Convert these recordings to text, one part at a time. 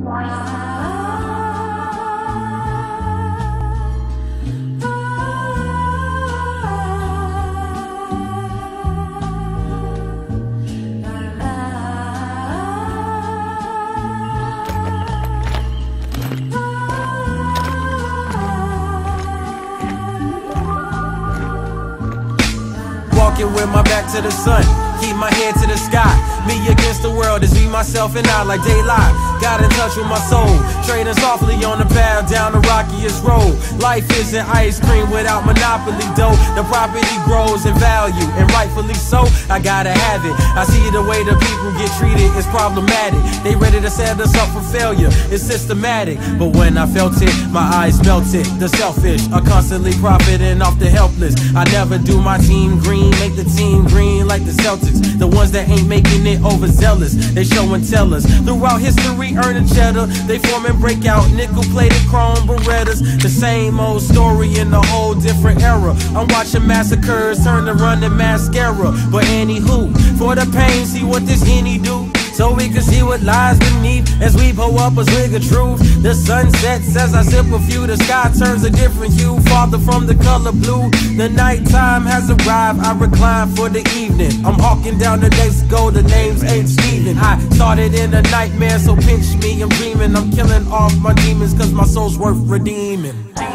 Walking with my back to the sun, keep my head to the sky. Me against the world is me, myself, and I like daylight. Got in touch with my soul, trading softly on the path down the rockiest road. Life isn't ice cream without monopoly dough. The property grows in value, and rightfully so. I gotta have it. I see the way the people get treated is problematic. They ready to set us up for failure, it's systematic. But when I felt it, my eyes melted. The selfish are constantly profiting off the helpless. I never do my team green, make the team green like the Celtics. The ones that ain't making it overzealous, they show and tell us. Throughout history, earning cheddar, they form and break out nickel-plated chrome Berettas. The same old story in a whole different era. I'm watching massacres turn to running mascara. But anywho, for the pain, see what this Henny do, so we can see what lies beneath as we pull up a swig of truth. The sun sets as I sip a few, the sky turns a different hue, farther from the color blue. The nighttime has arrived, I recline for the evening. I'm hawking down the days ago, the names ain't Steven. I started in a nightmare, so pinch me, I'm dreaming. I'm killing off my demons, cause my soul's worth redeeming.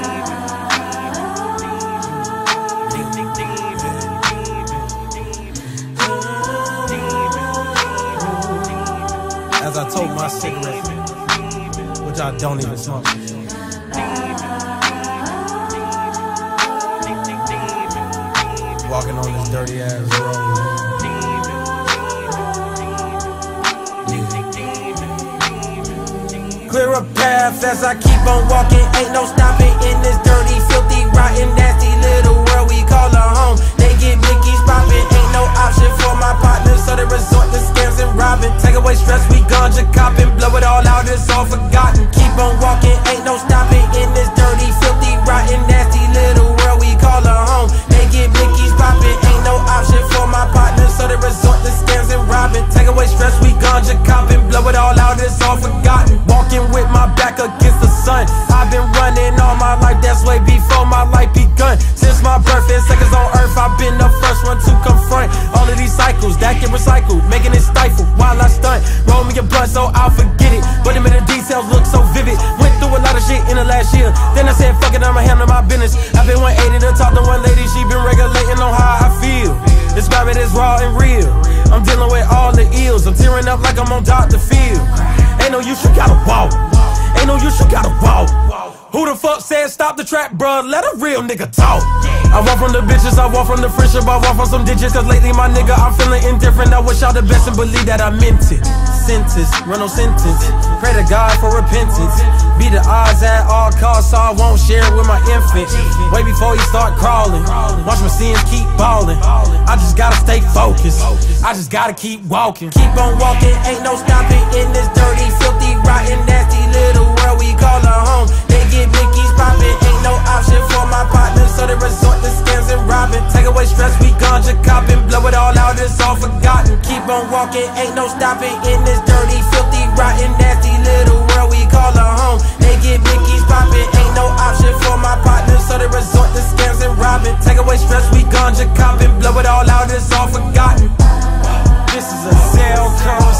As I told my cigarette, which I don't even smoke. Walking on this dirty ass road. Clear a path as I keep on walking. Ain't no stopping in this dirty, filthy, rotten, nasty little world we call a home. They get Mickey's popping, ain't no option for my partners, so they resort to scams and robbing. Take away stress, we ganja copping, blow it all out, it's all forgotten. Keep on walking, ain't no stopping in this dirty, filthy, rotten, nasty little world we call a home. They get Mickey's popping, ain't no option for my partners, so they resort to scams and robbing. Take away stress, we ganja copping, blow it all out, it's all forgotten. Walking with my back against the sun, I've been running all my life, that's way before my life begun. Since my birth and seconds on earth, I've been the first one to confront all of these cycles that get recycled, making it stifle while I stunt. Roll me a blunt so I'll forget it, but the details look so vivid. Went through a lot of shit in the last year, then I said fuck it, I'ma handle my business. I've been 180 to talk to one lady, she been regulating on how I feel. Describe it as raw and real. I'm dealing with all the ills, I'm tearing up like I'm on Dr. Phil. Ain't no use, you gotta walk. Ain't no use, you gotta walk. Who the fuck said stop the trap, bruh? Let a real nigga talk. I walk from the bitches, I walk from the friendship, I walk from some digits. Cause lately my nigga, I'm feeling indifferent. I wish y'all the best and believe that I meant it. Sentence, run no sentence. Pray to God for repentance. Be the odds at all costs, so I won't share it with my infant. Way before he start crawling. Watch my sins keep balling. I just gotta stay focused. I just gotta keep walking. Keep on walking, ain't no stopping in this dirty, filthy, rotten, nasty little world we call a home. They get Mickey's popping, ain't no option for my partners, so they resort to scams and robbing. Take away stress, we ganja copping, blow it all out, it's all forgotten. Keep on walking, ain't no stopping in this dirty, filthy, rotten, nasty little world we call a home. They get Mickey's popping, ain't no option for my partners, so they resort to scams and robbing. Take away stress, we ganja copping, blow it all out, it's all forgotten. This is a cell code.